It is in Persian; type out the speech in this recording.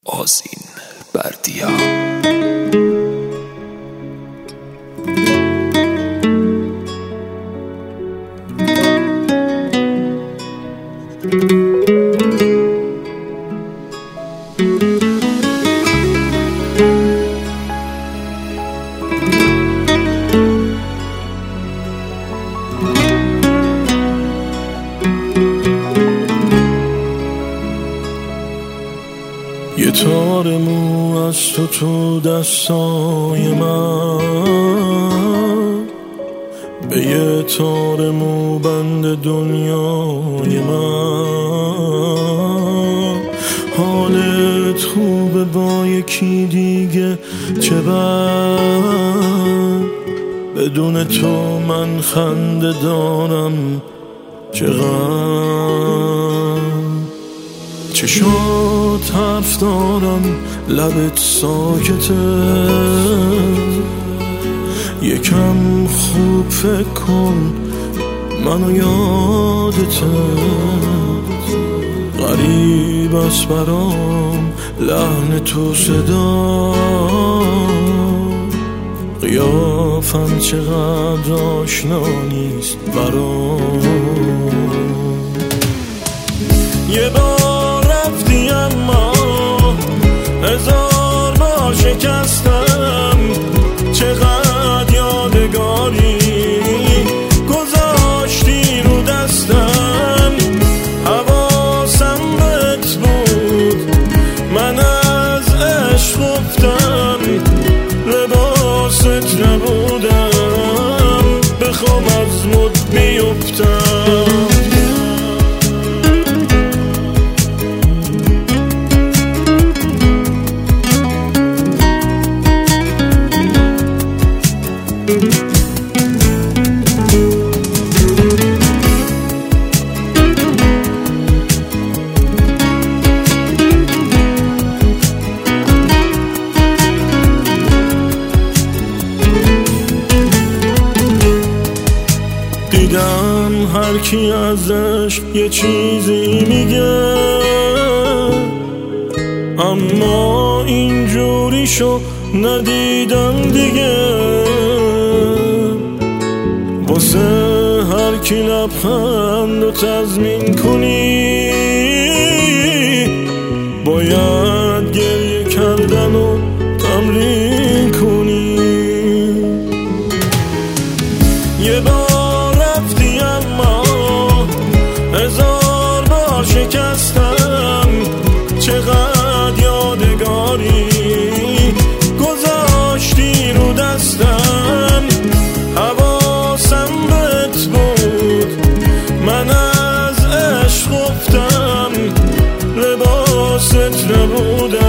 آذین بردیا. یه تار مو از تو دستای من، به یه تار مو بند دنیای من. حالت خوبه با یکی دیگه چه بد، بدون تو من خنده دارم چقدر. چشات حرف دارم لبت ساکته، یکم خوب فکر کن منو یادته. غریب است برام لحن تو صدا، قیافم چقدر آشنا نیست برام. یه بار رفتی اما هزار بار شکستم، چقدر یادگاری گذاشتی رو دستم. حواسم بهت بود من از عشق گفتم، لباست نبودم بخوام از مد بیفتم. دیدم هر کی ازش یه چیزی میگه، اما اینجوریشو ندیدم دیگه. واسه هر کی لبخند و تضمین کنی، باید گریه کردن و تمرین کنی. یه بار رفتی اما هزار بار شکستم، چقدر یادگاری گذاشتی رو دستم. حواسم بهت بود من از عشق گفتم، لباست نبودم